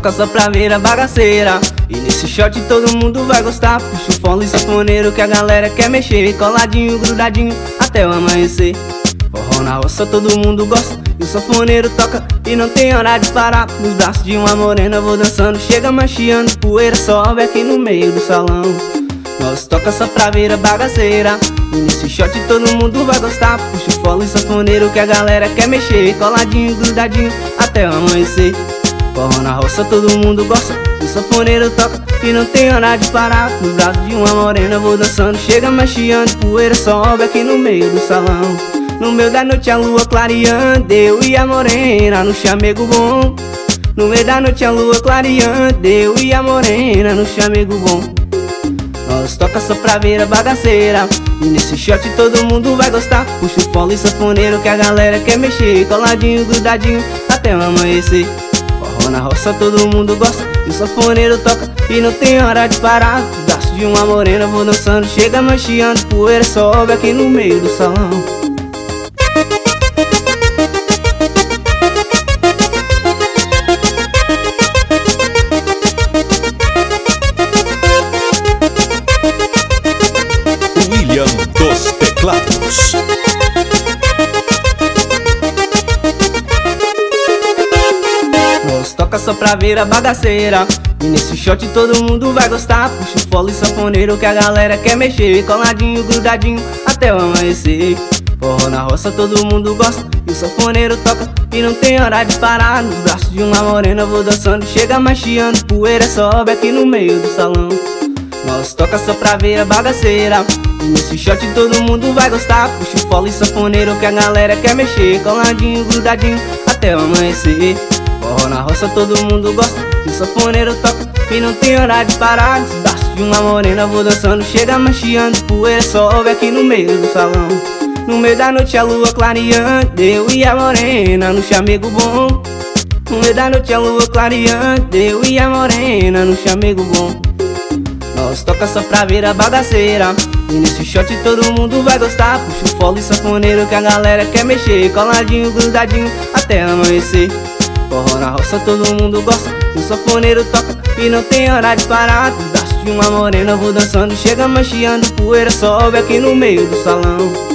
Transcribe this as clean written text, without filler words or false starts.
toca só pra ver a bagaceira. E nesse shot todo mundo vai gostar. Puxa o fole sanfoneiro que a galera quer mexer. Coladinho, grudadinho, até o amanhecer. Forró na roça todo mundo gosta. E o sanfoneiro toca e não tem hora de parar. Nos braços de uma morena eu vou dançando. Chega mancheando, poeira sobe aqui no meio do salão. Nós toca só pra ver a bagaceira. E nesse shot todo mundo vai gostar. Puxa o fole sanfoneiro que a galera quer mexer. Coladinho, grudadinho, até o amanhecer. Forró na roça todo mundo gosta. O sanfoneiro toca e não tem hora de parar. Nos braços de uma morena eu vou dançando. Chega mancheando, poeira sobe aqui no meio do salão. No meio da noite a lua clareando, eu e a morena no chamego bom. No meio da noite a lua clareando, eu e a morena no chamego bom. Nós toca só pra ver a bagaceira. E nesse shot todo mundo vai gostar. Puxa o fole sanfoneiro que a galera quer mexer. Coladinho, grudadinho, até o amanhecer. Forró na roça todo mundo gosta. E o sanfoneiro toca e não tem hora de parar. No braço de uma morena eu vou dançando. Chega mancheando, poeira sobe aqui no meio do salão. William dos Teclados. Nós toca só pra ver a bagaceira. E nesse shot todo mundo vai gostar. Puxa o fole sanfoneiro que a galera quer mexer. Coladinho, grudadinho, até o amanhecer. Forró na roça todo mundo gosta. E o sanfoneiro toca e não tem hora de parar. Nos braços de uma morena eu vou dançando. Chega mancheando, poeira sobe aqui no meio do salão. Nós toca só pra ver a bagaceira. E nesse shot todo mundo vai gostar. Puxa o fole sanfoneiro que a galera quer mexer. Coladinho, grudadinho, até o amanhecer. Forró na roça todo mundo gosta. E o sanfoneiro toca e não tem hora de parar. Nos braços de uma morena eu vou dançando. Chega mancheando, poeira sobe aqui no meio do salão. No meio da noite a lua clareando, eu e a morena no chamego bom. No meio da noite a lua clareando, eu e a morena no chamego bom. Nós toca só pra ver a bagaceira. E nesse shot todo mundo vai gostar. Puxa o fole sanfoneiro que a galera quer mexer. Coladinho, grudadinho, até amanhecer. Forró na roça todo mundo gosta. E o sanfoneiro toca e não tem hora de parar. Nos braços de uma morena eu vou dançando. Chega mancheando, poeira sobe aqui no meio do salão.